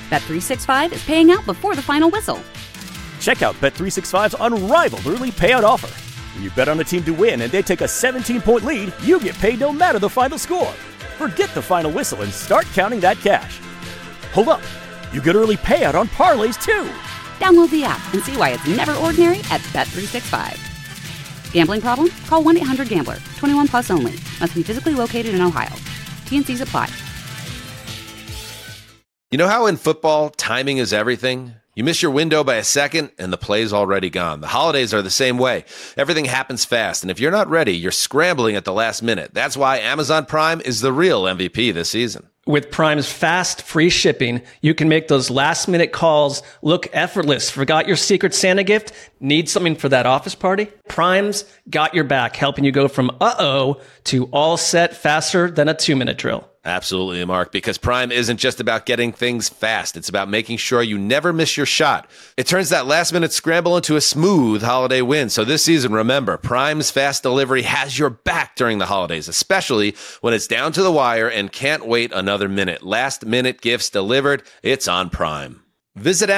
Bet365 is paying out before the final whistle. Check out Bet365's unrivaled early payout offer. When you bet on a team to win and they take a 17-point lead, you get paid no matter the final score. Forget the final whistle and start counting that cash. Hold up. You get early payout on parlays, too. Download the app and see why it's never ordinary at Bet365. Gambling problem? Call 1-800-GAMBLER. 21 plus only. Must be physically located in Ohio. T&Cs apply. You know how in football, timing is everything? You miss your window by a second, and the play's already gone. The holidays are the same way. Everything happens fast, and if you're not ready, you're scrambling at the last minute. That's why Amazon Prime is the real MVP this season. With Prime's fast, free shipping, you can make those last-minute calls look effortless. Forgot your Secret Santa gift? Need something for that office party? Prime's got your back, helping you go from uh-oh to all set faster than a 2-minute drill. Absolutely, Mark, because Prime isn't just about getting things fast. It's about making sure you never miss your shot. It turns that last-minute scramble into a smooth holiday win. So this season, remember, Prime's fast delivery has your back during the holidays, especially when it's down to the wire and can't wait another minute. Last-minute gifts delivered, it's on Prime. Visit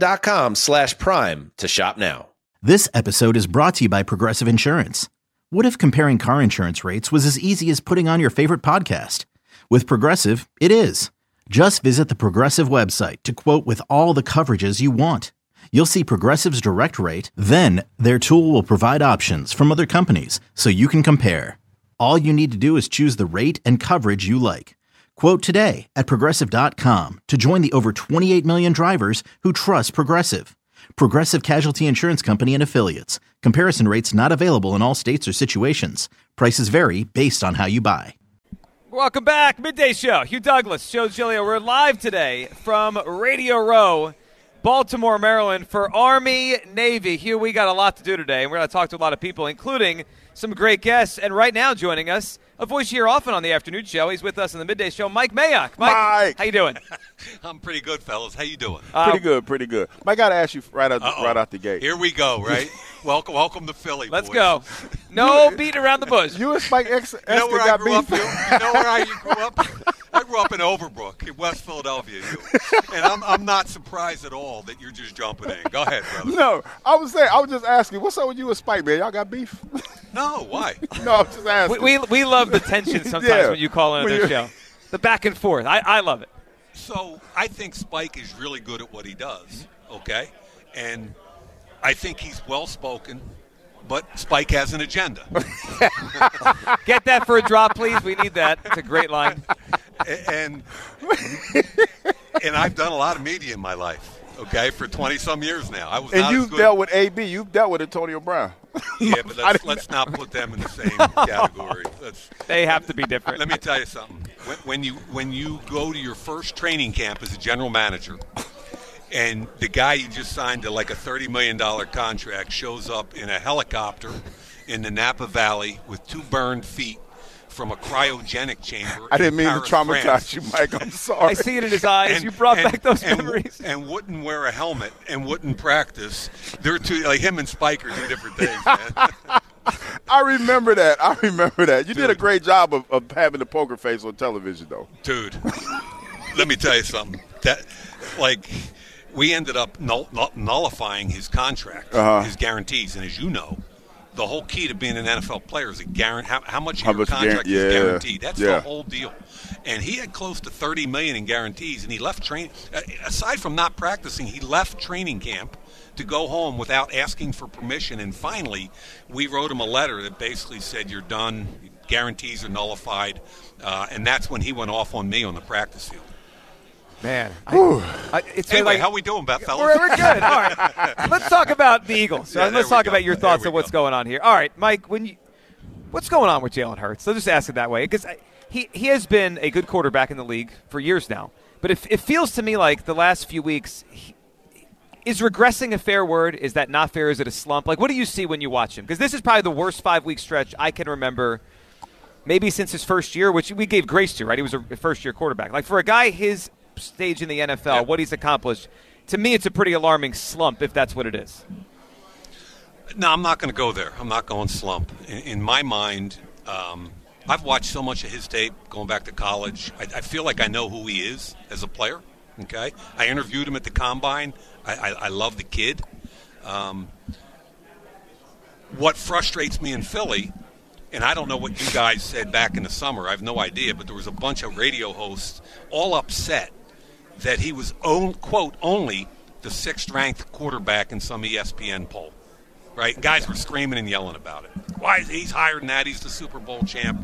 Amazon.com/Prime to shop now. This episode is brought to you by Progressive Insurance. What if comparing car insurance rates was as easy as putting on your favorite podcast? With Progressive, it is. Just visit the Progressive website to quote with all the coverages you want. You'll see Progressive's direct rate, then their tool will provide options from other companies so you can compare. All you need to do is choose the rate and coverage you like. Quote today at Progressive.com to join the over 28 million drivers who trust Progressive. Progressive Casualty Insurance Company and Affiliates. Comparison rates not available in all states or situations. Prices vary based on how you buy. Welcome back. Midday Show. Hugh Douglas, Joe Giglio. We're live today from Radio Row, Baltimore, Maryland, for Army Navy. Hugh, we got a lot to do today, and we're going to talk to a lot of people, including some great guests. And right now joining us, a voice you hear often on the afternoon show. He's with us on the Midday Show, Mike Mayock. Mike, how you doing? I'm pretty good, fellas. How you doing? Pretty good. Mike, got to ask you right out the gate. Here we go, right? welcome to Philly, Let's boys. No beating around the bush. You and Spike Esther got beef. You know where I grew up? I grew up in Overbrook, in West Philadelphia. And I'm not surprised at all that you're just jumping in. Go ahead, brother. No, I was just asking, what's up with you and Spike, man? Y'all got beef? No, why? No, I'm just asking. We love the tension sometimes when you call in the show. The back and forth. I love it. So I think Spike is really good at what he does, okay? And I think he's well-spoken, but Spike has an agenda. Get that for a drop, please. We need that. It's a great line. And I've done a lot of media in my life, okay, for 20-some years now. You've dealt with AB. You've dealt with Antonio Brown. Yeah, but let's not put them in the same category. They have to be different. Let me tell you something. When you go to your first training camp as a general manager, and the guy you just signed to like a $30 million contract shows up in a helicopter in the Napa Valley with 2 burned feet from a cryogenic chamber. I didn't mean Paris, to traumatize France. you, Mike. I'm sorry. I see it in his eyes. You brought back those memories. And wouldn't wear a helmet and wouldn't practice. They're two, like him and Spike are 2 different things, man. I remember that. You did a great job of having the poker face on television, though. Dude, let me tell you something. We ended up nullifying his contract, his guarantees. And as you know, the whole key to being an NFL player is how much of your contract is guaranteed. That's the whole deal. And he had close to $30 million in guarantees, and he left training. Aside from not practicing, he left training camp to go home without asking for permission. And finally, we wrote him a letter that basically said, "You're done. Guarantees are nullified." And that's when he went off on me on the practice field. Man. Anyway, how we doing, fellas? We're good. All right. Let's talk about the Eagles. Let's talk about your thoughts on what's going on here. All right, Mike, what's going on with Jalen Hurts? I'll just ask it that way. Because he has been a good quarterback in the league for years now. But it feels to me like the last few weeks, is regressing a fair word? Is that not fair? Is it a slump? Like, what do you see when you watch him? Because this is probably the worst 5-week stretch I can remember maybe since his first year, which we gave grace to, right? He was a first-year quarterback. Like, for a guy his stage in the NFL, what he's accomplished, to me it's a pretty alarming slump if that's what it is. No, I'm not going to go there. I'm not going slump. In my mind, I've watched so much of his tape going back to college. I feel like I know who he is as a player. Okay, I interviewed him at the Combine. I love the kid. What frustrates me in Philly, and I don't know what you guys said back in the summer, I have no idea, but there was a bunch of radio hosts all upset that he was, quote, only the 6th-ranked quarterback in some ESPN poll. Right? Guys were screaming and yelling about it. Why is he's higher than that? He's the Super Bowl champ.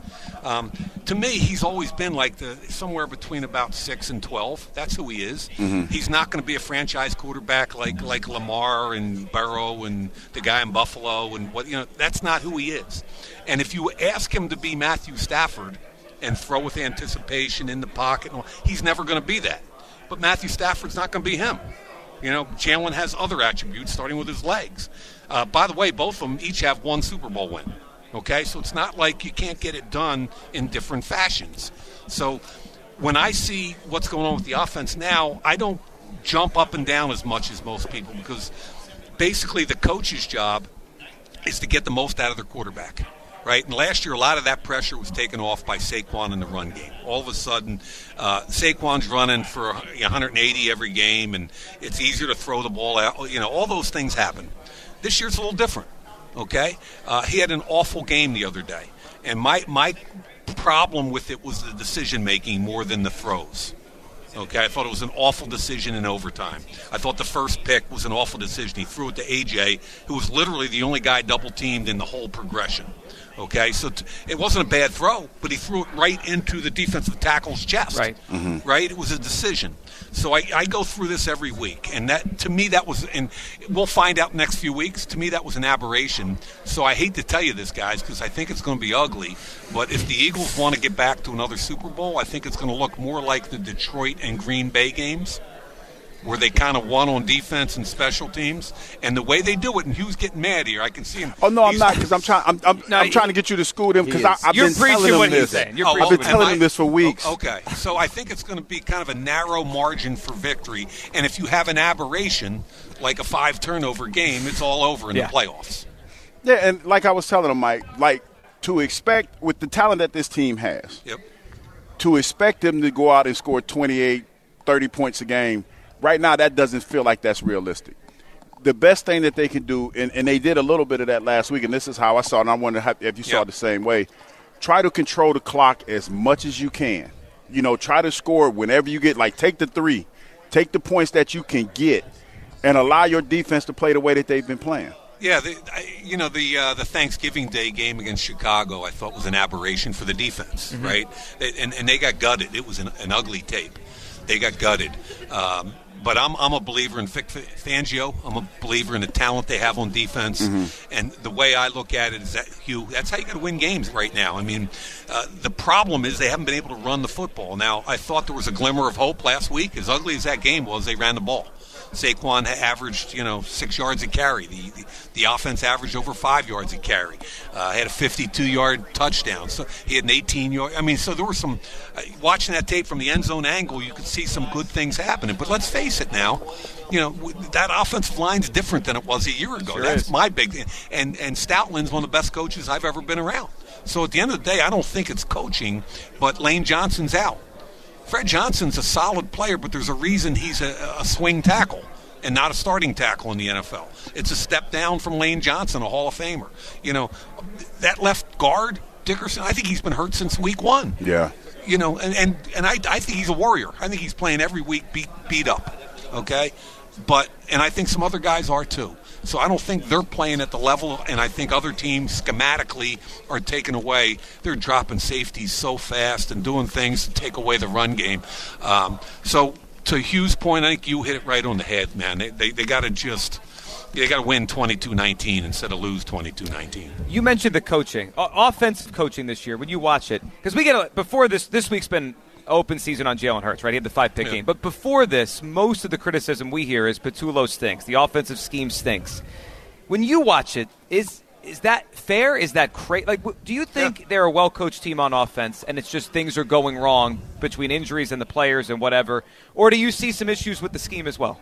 To me, he's always been like somewhere between about 6 and 12. That's who he is. Mm-hmm. He's not going to be a franchise quarterback like Lamar and Burrow and the guy in Buffalo and that's not who he is. And if you ask him to be Matthew Stafford and throw with anticipation in the pocket, he's never going to be that. But Matthew Stafford's not going to be him. Jalen has other attributes, starting with his legs. By the way, both of them each have 1 Super Bowl win. Okay, so it's not like you can't get it done in different fashions. So when I see what's going on with the offense now, I don't jump up and down as much as most people, because basically the coach's job is to get the most out of their quarterback. Right? And last year, a lot of that pressure was taken off by Saquon in the run game. All of a sudden, Saquon's running for 180 every game, and it's easier to throw the ball out. All those things happen. This year, it's a little different. Okay? He had an awful game the other day, and my problem with it was the decision-making more than the throws. Okay, I thought it was an awful decision in overtime. I thought the first pick was an awful decision. He threw it to A.J., who was literally the only guy double-teamed in the whole progression. Okay, so it wasn't a bad throw, but he threw it right into the defensive tackle's chest. Right. Mm-hmm. Right? It was a decision. So I go through this every week, and that, to me, that was, and we'll find out next few weeks, to me that was an aberration. So I hate to tell you this, guys, because I think it's going to be ugly, but if the Eagles want to get back to another Super Bowl, I think it's going to look more like the Detroit and Green Bay games, where they kind of won on defense and special teams, and the way they do it. And Hugh's getting mad here. I can see him. Oh no, I'm not, because I'm trying to get you to school him, because I've been telling him this. I've been telling him this for weeks. Okay, so I think it's going to be kind of a narrow margin for victory, and if you have an aberration like a 5-turnover game, it's all over in the playoffs. Yeah, and like I was telling him, Mike, like to expect with the talent that this team has, to expect them to go out and score 28, 30 points a game. Right now, that doesn't feel like that's realistic. The best thing that they can do, and they did a little bit of that last week, and this is how I saw it, and I wonder if you saw it the same way, try to control the clock as much as you can. Try to score whenever you get, like, take the 3, take the points that you can get, and allow your defense to play the way that they've been playing. Yeah, the Thanksgiving Day game against Chicago, I thought was an aberration for the defense, right? And they got gutted. It was an ugly tape. They got gutted. But I'm a believer in Vic Fangio. I'm a believer in the talent they have on defense. And the way I look at it is that, Hugh, that's how you got to win games right now. I mean, the problem is they haven't been able to run the football. Now, I thought there was a glimmer of hope last week. As ugly as that game was, they ran the ball. Saquon averaged, 6 yards a carry. The offense averaged over 5 yards a carry. Had a 52-yard touchdown. So he had an 18-yard. I mean, so there were some. Watching that tape from the end zone angle, you could see some good things happening. But let's face it now, that offensive line's different than it was a year ago. That's my big thing. And Stoutland's one of the best coaches I've ever been around. So at the end of the day, I don't think it's coaching, but Lane Johnson's out. Fred Johnson's a solid player, but there's a reason he's a swing tackle and not a starting tackle in the NFL. It's a step down from Lane Johnson, a Hall of Famer. That left guard, Dickerson, I think he's been hurt since week 1. Yeah. And I think he's a warrior. I think he's playing every week beat up, okay? And I think some other guys are too. So I don't think they're playing at the level, and I think other teams schematically are taking away. They're dropping safeties so fast and doing things to take away the run game. So to Hugh's point, I think you hit it right on the head, man. They got to win 22-19 instead of lose 22-19. You mentioned the coaching, offensive coaching this year. When you watch it, because before this week's been open season on Jalen Hurts, right? He had the 5-pick game. But before this, most of the criticism we hear is Patullo stinks. The offensive scheme stinks. When you watch it, is that fair? Is that crazy? Like, do you think they're a well-coached team on offense and it's just things are going wrong between injuries and the players and whatever? Or do you see some issues with the scheme as well?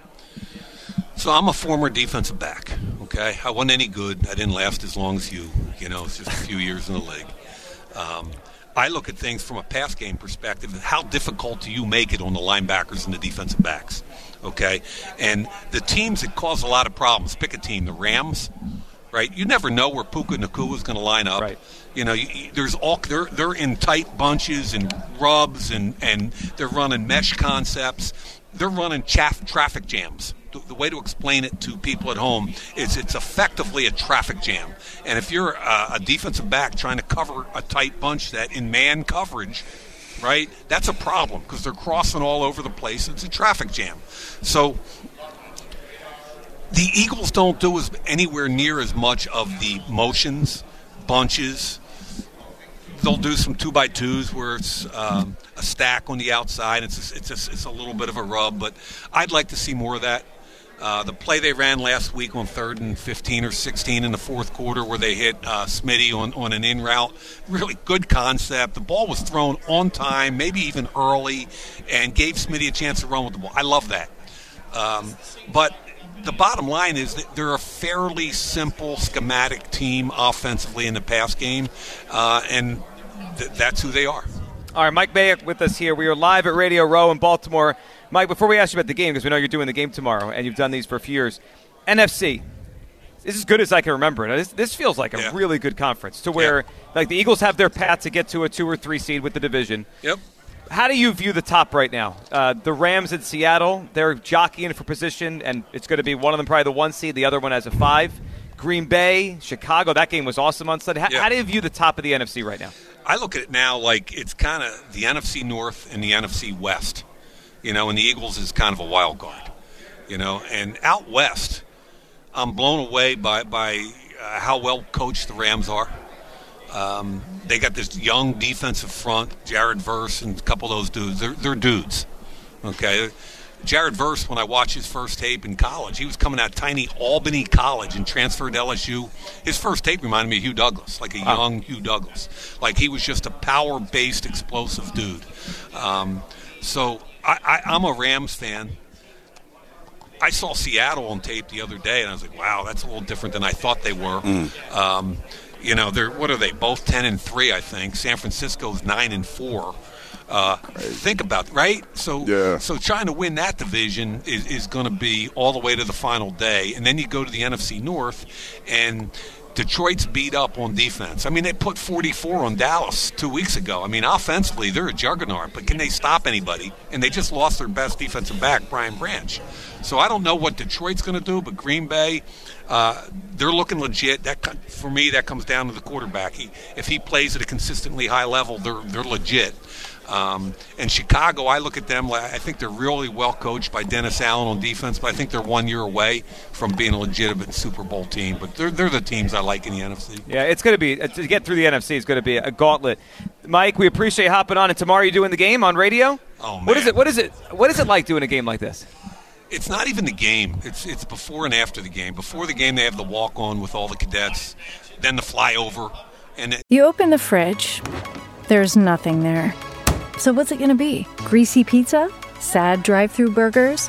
So I'm a former defensive back, okay? I wasn't any good. I didn't last as long as you. It's just a few years in the league. I look at things from a pass game perspective. How difficult do you make it on the linebackers and the defensive backs? Okay? And the teams that cause a lot of problems, pick a team, the Rams, right? You never know where Puka Nacua is going to line up. Right. They're in tight bunches and rubs, and they're running mesh concepts. They're running traffic jams. The way to explain it to people at home is it's effectively a traffic jam. And if you're a defensive back trying to cover a tight bunch that in man coverage, right, that's a problem because they're crossing all over the place. It's a traffic jam. So the Eagles don't do anywhere near as much of the motions, bunches. They'll do some 2x2s where it's a stack on the outside. It's a little bit of a rub, but I'd like to see more of that. The play they ran last week on 3rd and 15 or 16 in the fourth quarter where they hit Smitty on an in route, really good concept. The ball was thrown on time, maybe even early, and gave Smitty a chance to run with the ball. I love that. But the bottom line is that they're a fairly simple schematic team offensively in the pass game, and that's who they are. All right, Mike Mayock with us here. We are live at Radio Row in Baltimore. Mike, before we ask you about the game, because we know you're doing the game tomorrow, and you've done these for a few years, NFC, this is as good as I can remember it. This feels like a really good conference to where like the Eagles have their path to get to a 2 or 3 seed with the division. Yep. How do you view the top right now? The Rams in Seattle, they're jockeying for position, and it's going to be one of them probably the 1 seed, the other one has a 5. Green Bay, Chicago, that game was awesome on Sunday. How do you view the top of the NFC right now? I look at it now like it's kind of the NFC North and the NFC West, and the Eagles is kind of a wild card, and out West, I'm blown away by how well coached the Rams are. They got this young defensive front, Jared Verse and a couple of those dudes. They're dudes, okay? Jared Verse, when I watched his first tape in college, he was coming out of tiny Albany College and transferred to LSU. His first tape reminded me of Hugh Douglas, like a young Hugh Douglas. Like he was just a power-based, explosive dude. So I'm a Rams fan. I saw Seattle on tape the other day, and I was like, wow, that's a little different than I thought they were. What are they? Both 10-3, I think. San Francisco's 9-4. Think about it, right? So trying to win that division is going to be all the way to the final day. And then you go to the NFC North, and Detroit's beat up on defense. I mean, they put 44 on Dallas 2 weeks ago. I mean, offensively, they're a juggernaut, but can they stop anybody? And they just lost their best defensive back, Brian Branch. So I don't know what Detroit's going to do, but Green Bay, they're looking legit. For me, that comes down to the quarterback. If he plays at a consistently high level, they're legit. And Chicago, I look at them, I think they're really well coached by Dennis Allen on defense, but I think they're 1 year away from being a legitimate Super Bowl team. But they're the teams I like in the NFC. Yeah, it's going to be, to get through the NFC, it's going to be a gauntlet. Mike, we appreciate you hopping on. And tomorrow you're doing the game on radio? Oh, man. What is it like doing a game like this? It's not even the game. It's before and after the game. Before the game, they have the walk-on with all the cadets, then the flyover. You open the fridge. There's nothing there. So what's it going to be? Greasy pizza? Sad drive-thru burgers?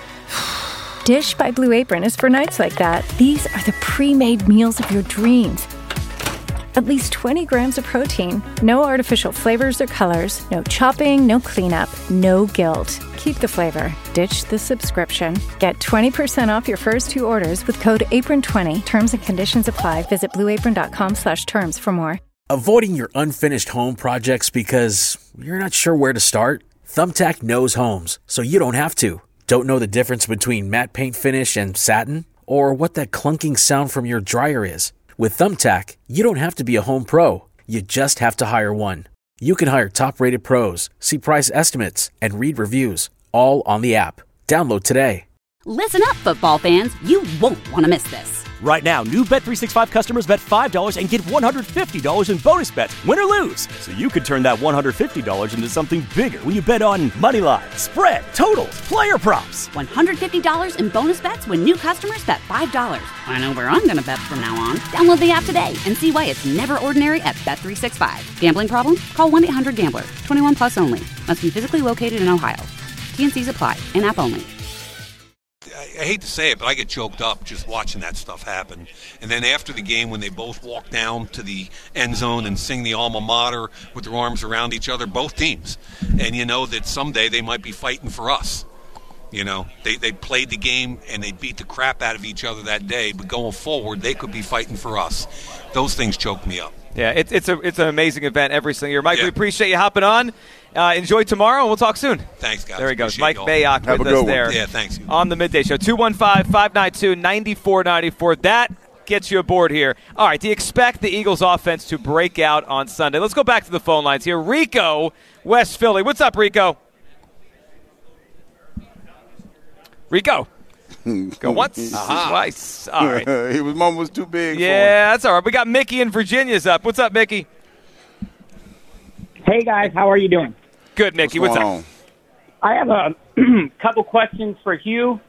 Dish by Blue Apron is for nights like that. These are the pre-made meals of your dreams. At least 20 grams of protein. No artificial flavors or colors. No chopping, no cleanup, no guilt. Keep the flavor. Ditch the subscription. Get 20% off your first 2 orders with code APRON20. Terms and conditions apply. Visit blueapron.com/terms for more. Avoiding your unfinished home projects because you're not sure where to start? Thumbtack knows homes, so you don't have to. Don't know the difference between matte paint finish and satin? Or what that clunking sound from your dryer is? With Thumbtack, you don't have to be a home pro. You just have to hire one. You can hire top-rated pros, see price estimates, and read reviews, all on the app. Download today. Listen up, football fans. You won't want to miss this. Right now, new Bet365 customers bet $5 and get $150 in bonus bets, win or lose. So you could turn that $150 into something bigger when you bet on money line, spread, totals, player props. $150 in bonus bets when new customers bet $5. I know where I'm going to bet from now on. Download the app today and see why it's never ordinary at Bet365. Gambling problem? Call 1-800-GAMBLER. 21 plus only. Must be physically located in Ohio. T&Cs apply. In-app only. hate to say it, but I get choked up just watching that stuff happen. And then after the game, when they both walk down to the end zone and sing the alma mater with their arms around each other, both teams, and you know that someday they might be fighting for us. You know, they played the game and they beat the crap out of each other that day, but going forward, they could be fighting for us. Those things choke me up. Yeah, it's an amazing event every single year. Mike, we appreciate you hopping on. Enjoy tomorrow, and we'll talk soon. Thanks, guys. There he goes. Appreciate Mike Mayock with us there. Yeah, thanks. On the Midday Show. 215-592-9494. That gets you aboard here. All right, do you expect the Eagles offense to break out on Sunday? Let's go back to the phone lines here. Rico, West Philly. What's up, Rico? Rico. Go once, twice. All right. His mom was too big. Yeah, that's all right. We got Mickey in Virginia's up. What's up, Mickey? Hey, guys. How are you doing? Good, Mickey. What's up? I have a couple questions for Hugh.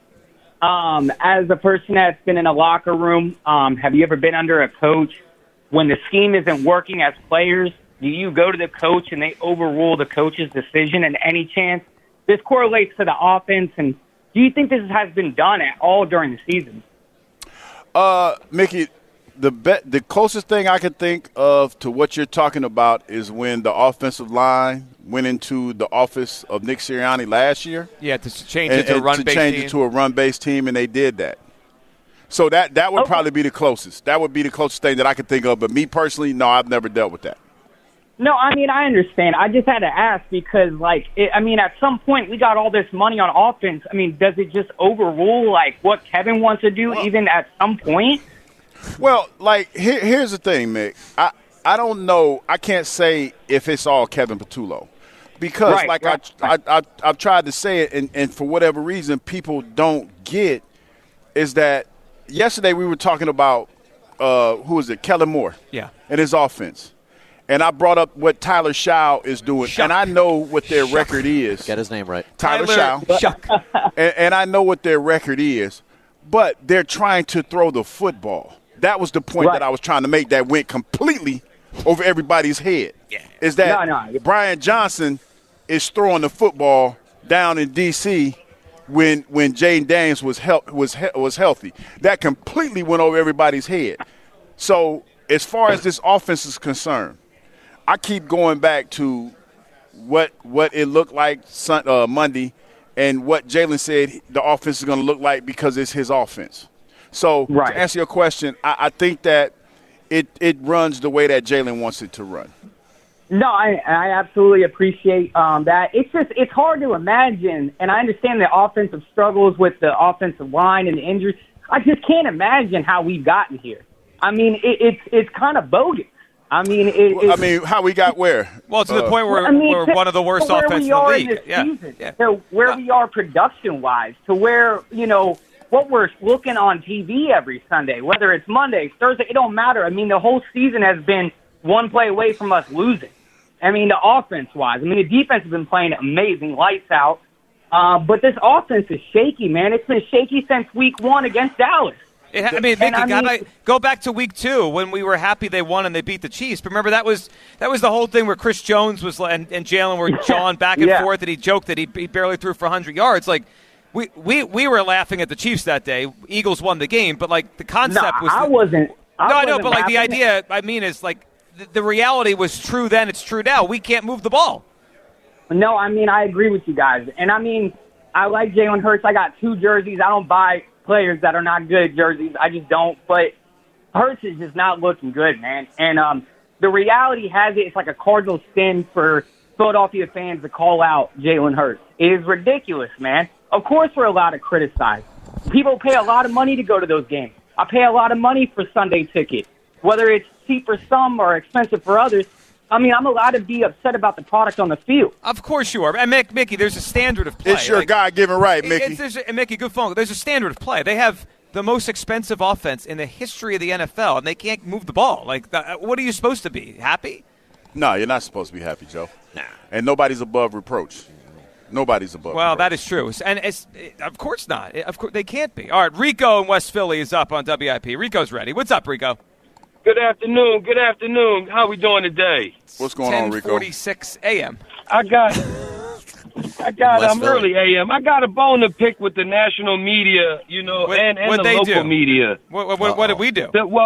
As a person that's been in a locker room, have you ever been under a coach when the scheme isn't working as players? Do you go to the coach and they overrule the coach's decision? And any chance this correlates to the offense? And do you think this has been done at all during the season? Mickey, the closest thing I can think of to what you're talking about is when the offensive line went into the office of Nick Sirianni last year. Yeah, to change it to a run-based team. To change it to a run-based team, and they did that. So that would probably be the closest. That would be the closest thing that I could think of. But me personally, no, I've never dealt with that. No, I mean, I understand. I just had to ask because, at some point we got all this money on offense. I mean, does it just overrule, what Kevin wants to do even at some point? Well, here's the thing, Mick. I don't know. I can't say if it's all Kevin Patullo because, I've tried to say it, and for whatever reason people don't get is that yesterday we were talking about, who is it, Kellen Moore and his offense. And I brought up what Tyler Shaw is doing, and I know what their record is. Get his name right. Tyler Shaw. And I know what their record is, but they're trying to throw the football. That was the point that I was trying to make that went completely over everybody's head. Yeah. Is that Brian Johnson is throwing the football down in D.C. when Jaden Daniels was healthy. That completely went over everybody's head. So as far as this offense is concerned, I keep going back to what it looked like Monday and what Jalen said the offense is going to look like because it's his offense. So to answer your question, I think that it runs the way that Jalen wants it to run. No, I absolutely appreciate that. It's hard to imagine, and I understand the offensive struggles with the offensive line and the injuries. I just can't imagine how we've gotten here. I mean, it's kind of bogus. I mean, how we got where? Well, to the point where we're one of the worst offenses in the league. To where we are production-wise, to where, what we're looking on TV every Sunday, whether it's Monday, Thursday, it don't matter. I mean, the whole season has been one play away from us losing. I mean, the offense-wise. I mean, the defense has been playing amazing, lights out. But this offense is shaky, man. It's been shaky since week 1 against Dallas. Mickey, go back to week 2 when we were happy they won and they beat the Chiefs. But remember, that was the whole thing where Chris Jones and Jalen were jawing back and forth, and he joked that he barely threw for 100 yards. We were laughing at the Chiefs that day. Eagles won the game, but the concept was. I wasn't. I know, but the idea, is the reality was true then. It's true now. We can't move the ball. No, I agree with you guys, and I like Jalen Hurts. I got 2 jerseys. I don't buy players that are not good jerseys. I just don't. But Hurts is just not looking good, man. And the reality has it, it's like a cardinal sin for Philadelphia fans to call out Jalen Hurts. It is ridiculous, man. Of course we're allowed to criticize. People pay a lot of money to go to those games. I pay a lot of money for Sunday tickets, whether it's cheap for some or expensive for others. I'm allowed to be upset about the product on the field. Of course you are. And Mickey, there's a standard of play. It's your God-given right, Mickey. And Mickey, good phone. There's a standard of play. They have the most expensive offense in the history of the NFL, and they can't move the ball. What are you supposed to be? Happy? No, you're not supposed to be happy, Joe. Nah. And nobody's above reproach. Nobody's above reproach. That is true. And of course not. Of course they can't be. All right, Rico in West Philly is up on WIP. Rico's ready. What's up, Rico? Good afternoon. Good afternoon. How we doing today? What's going on, Rico? 10:46 a.m. I got I'm early AM. I got a bone to pick with the national media, and the local media. What did we do?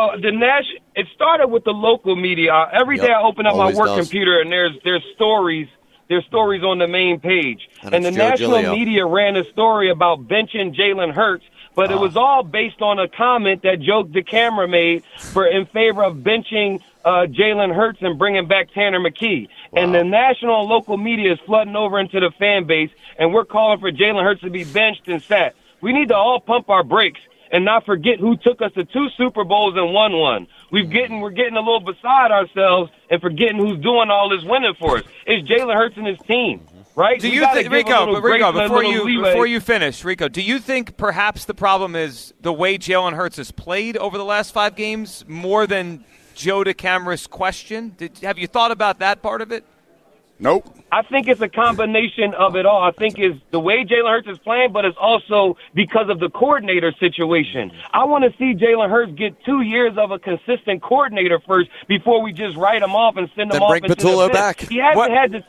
It started with the local media. Every day I open up my work computer and there's stories. There's stories on the main page. And the national media ran a story about benching Jalen Hurts, but it was all based on a comment that Joe DeCamara made in favor of benching Jalen Hurts and bringing back Tanner McKee. Wow. And the national and local media is flooding over into the fan base, and we're calling for Jalen Hurts to be benched and sat. We need to all pump our brakes and not forget who took us to 2 Super Bowls and won one. We're getting a little beside ourselves and forgetting who's doing all this winning for us. It's Jalen Hurts and his team. Right? Do you think, Rico, before you finish, Rico, do you think perhaps the problem is the way Jalen Hurts has played over the last 5 games more than Joe DeCamara's question? Have you thought about that part of it? Nope. I think it's a combination of it all. I think it's the way Jalen Hurts is playing, but it's also because of the coordinator situation. I want to see Jalen Hurts get 2 years of a consistent coordinator first before we just write him off and send him off into Patullo the back. He hasn't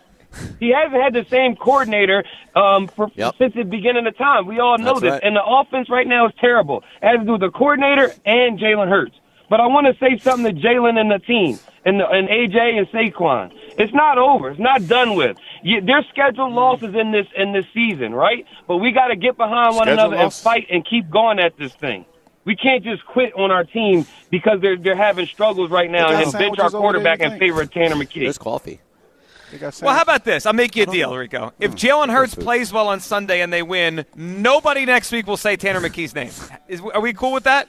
had the same coordinator since the beginning of time. We all know this. Right. And the offense right now is terrible. It has to do with the coordinator and Jalen Hurts. But I want to say something to Jalen and the team, and AJ and Saquon. It's not over. It's not done with. There's scheduled losses in this season, right? But we got to get behind one another and fight and keep going at this thing. We can't just quit on our team because they're having struggles right now and bench our quarterback in favor of Tanner McKee. There's coffee. Well, how about this? I'll make you a deal, Rico. If Jalen Hurts plays well on Sunday and they win, nobody next week will say Tanner McKee's name. Are we cool with that?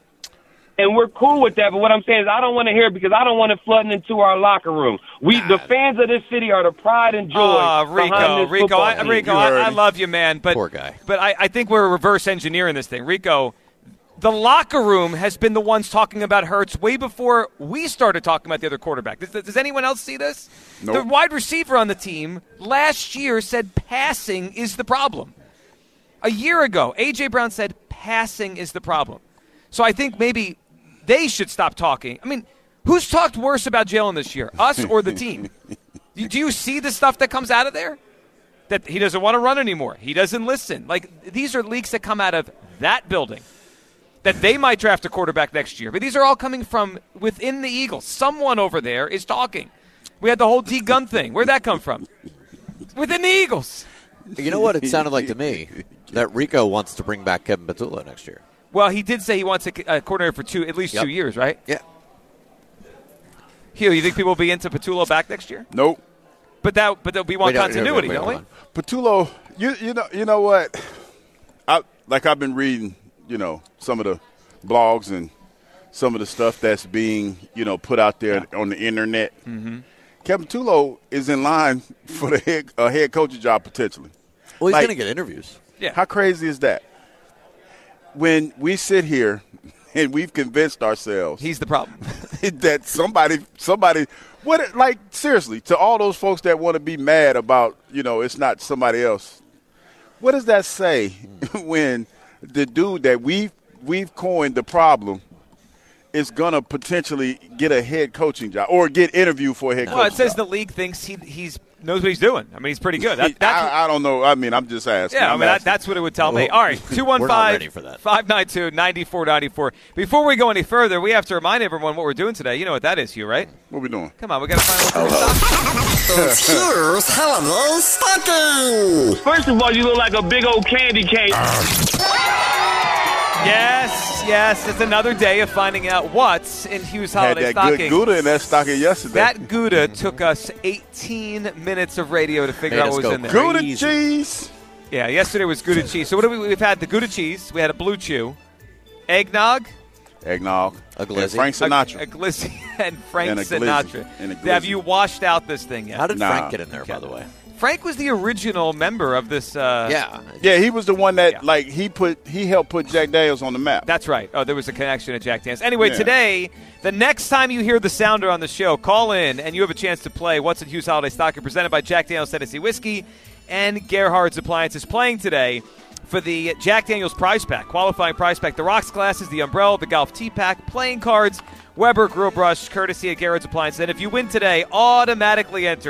And we're cool with that, but what I'm saying is I don't want to hear it because I don't want it flooding into our locker room. The fans of this city are the pride and joy behind this football team. Rico, I love you, man. But, poor guy. But I think we're reverse engineering this thing. Rico, the locker room has been the ones talking about Hurts way before we started talking about the other quarterback. Does anyone else see this? Nope. The wide receiver on the team last year said passing is the problem. A year ago, A.J. Brown said passing is the problem. So I think maybe they should stop talking. I mean, who's talked worse about Jalen this year, us or the team? Do you see the stuff that comes out of there? That he doesn't want to run anymore. He doesn't listen. Like, these are leaks that come out of that building, that they might draft a quarterback next year. But these are all coming from within the Eagles. Someone over there is talking. We had the whole D. Gunn thing. Where'd that come from? Within the Eagles. You know what it sounded like to me? That Rico wants to bring back Kevin Patullo next year. Well, he did say he wants a coordinator for at least 2 years, right? Yeah. Hugh, you think people will be into Patullo back next year? Nope. But we want continuity, don't we? Patullo, you know what? I've been reading, some of the blogs and some of the stuff that's being, put out there on the internet. Mm-hmm. Kevin Patullo is in line for the head coaching job potentially. Well, he's going to get interviews. Yeah. How crazy is that? When we sit here and we've convinced ourselves he's the problem that somebody seriously, to all those folks that want to be mad about, it's not somebody else. What does that say when the dude that we've coined the problem is going to potentially get a head coaching job or get interviewed for a head coaching job? Well, it says the league thinks he knows what he's doing. I mean, he's pretty good. I don't know. I mean, I'm just asking. Yeah, that's what it would tell me. All right, 215-592-9494. Before we go any further, we have to remind everyone what we're doing today. You know what that is, Hugh, right? What are we doing? Come on, we got to find out It's Hugh's Holiday Stocking. First of all, you look like a big old candy cane. Yes, it's another day of finding out what's in Hugh's Holiday Stocking. Had that good Gouda in that stocking yesterday. That Gouda took us 18 minutes of radio to figure out what was in there. Gouda cheese. Yeah, yesterday was Gouda cheese. So we've had the Gouda cheese. We had a Blue Chew. Eggnog. A glizzy. Frank Sinatra. A glizzy and Frank Sinatra. Have you washed out this thing yet? How did Frank get in there, by the way? Frank was the original member of this. Yeah, he was the one that he helped put Jack Daniels on the map. That's right. Oh, there was a connection to Jack Daniels. Anyway, today, the next time you hear the sounder on the show, call in and you have a chance to play What's in Hugh's Holiday Stocking, presented by Jack Daniels Tennessee Whiskey and Gerhard's Appliances, playing today for the Jack Daniels prize pack, qualifying prize pack, the rocks glasses, the umbrella, the golf tee pack, playing cards, Weber Grill Brush, courtesy of Gerhard's Appliances. And if you win today, automatically entered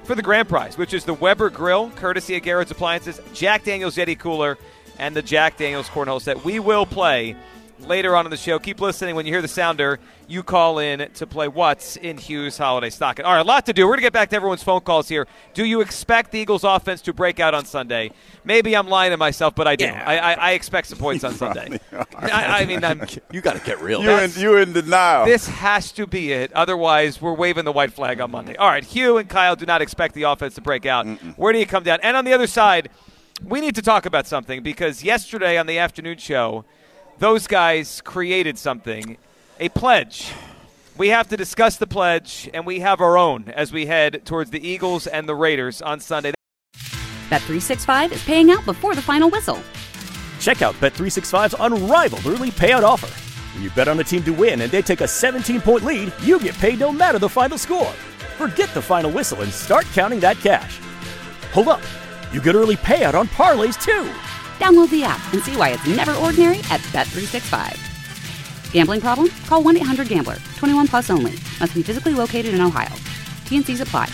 for the grand prize, which is the Weber Grill, courtesy of Garrett's Appliances, Jack Daniels Yeti Cooler, and the Jack Daniels Cornhole Set. We will play later on in the show. Keep listening. When you hear the sounder, you call in to play What's in Hughes Holiday Stocking. All right, a lot to do. We're going to get back to everyone's phone calls here. Do you expect the Eagles offense to break out on Sunday? Maybe I'm lying to myself, but I do. Yeah. I expect some points on Sunday. I mean, you got to get real. You're in denial. This has to be it. Otherwise, we're waving the white flag on Monday. All right, Hugh and Kyle do not expect the offense to break out. Where do you come down? And on the other side, we need to talk about something because yesterday on the afternoon show, those guys created something, a pledge. We have to discuss the pledge, and we have our own as we head towards the Eagles and the Raiders on Sunday. Bet365 is paying out before the final whistle. Check out Bet365's unrivaled early payout offer. When you bet on a team to win and they take a 17-point lead, you get paid no matter the final score. Forget the final whistle and start counting that cash. Hold up. You get early payout on parlays, too. Download the app and see why it's never ordinary at Bet365. Gambling problem? Call 1-800-GAMBLER. 21 plus only. Must be physically located in Ohio. T&Cs apply.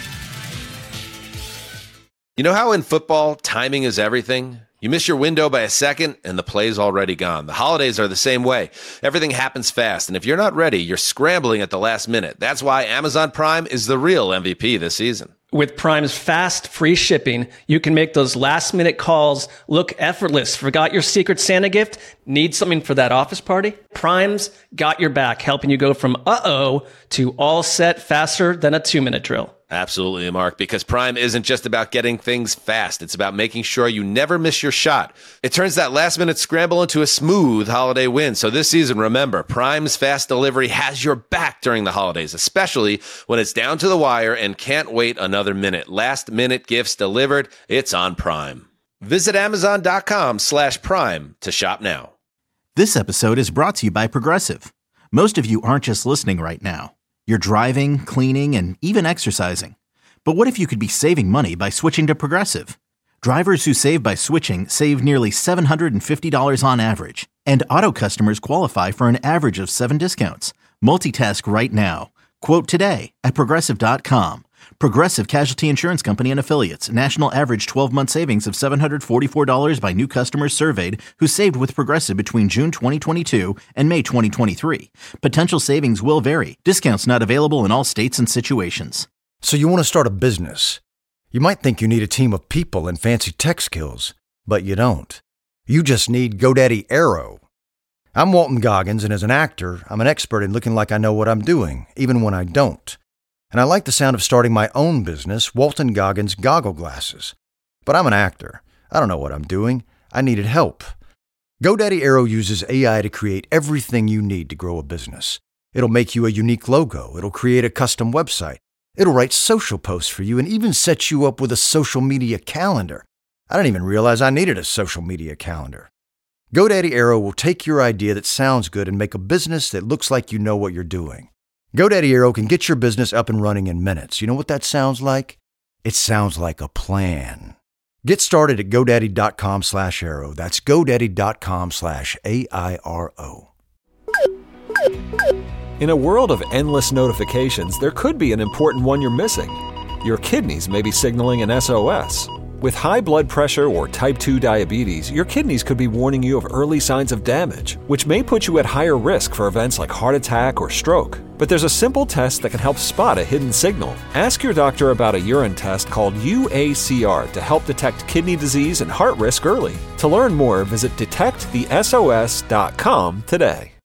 You know how in football, timing is everything? You miss your window by a second, and the play's already gone. The holidays are the same way. Everything happens fast, and if you're not ready, you're scrambling at the last minute. That's why Amazon Prime is the real MVP this season. With Prime's fast, free shipping, you can make those last-minute calls look effortless. Forgot your Secret Santa gift? Need something for that office party? Prime's got your back, helping you go from uh-oh to all set faster than a 2-minute drill. Absolutely, Mark, because Prime isn't just about getting things fast. It's about making sure you never miss your shot. It turns that last-minute scramble into a smooth holiday win. So this season, remember, Prime's fast delivery has your back during the holidays, especially when it's down to the wire and can't wait another minute. Last-minute gifts delivered, it's on Prime. Visit Amazon.com/Prime to shop now. This episode is brought to you by Progressive. Most of you aren't just listening right now. You're driving, cleaning, and even exercising. But what if you could be saving money by switching to Progressive? Drivers who save by switching save nearly $750 on average. And auto customers qualify for an average of 7 discounts. Multitask right now. Quote today at Progressive.com. Progressive Casualty Insurance Company and Affiliates. National average 12-month savings of $744 by new customers surveyed who saved with Progressive between June 2022 and May 2023. Potential savings will vary. Discounts not available in all states and situations. So you want to start a business. You might think you need a team of people and fancy tech skills, but you don't. You just need GoDaddy Aero. I'm Walton Goggins, and as an actor, I'm an expert in looking like I know what I'm doing, even when I don't. And I like the sound of starting my own business, Walton Goggins Goggle Glasses. But I'm an actor. I don't know what I'm doing. I needed help. GoDaddy Aero uses AI to create everything you need to grow a business. It'll make you a unique logo. It'll create a custom website. It'll write social posts for you and even set you up with a social media calendar. I didn't even realize I needed a social media calendar. GoDaddy Aero will take your idea that sounds good and make a business that looks like you know what you're doing. GoDaddy Aero can get your business up and running in minutes. You know what that sounds like? It sounds like a plan. Get started at GoDaddy.com/Aero. That's GoDaddy.com/AIRO. In a world of endless notifications, there could be an important one you're missing. Your kidneys may be signaling an SOS. With high blood pressure or type 2 diabetes, your kidneys could be warning you of early signs of damage, which may put you at higher risk for events like heart attack or stroke. But there's a simple test that can help spot a hidden signal. Ask your doctor about a urine test called UACR to help detect kidney disease and heart risk early. To learn more, visit detectthesos.com today.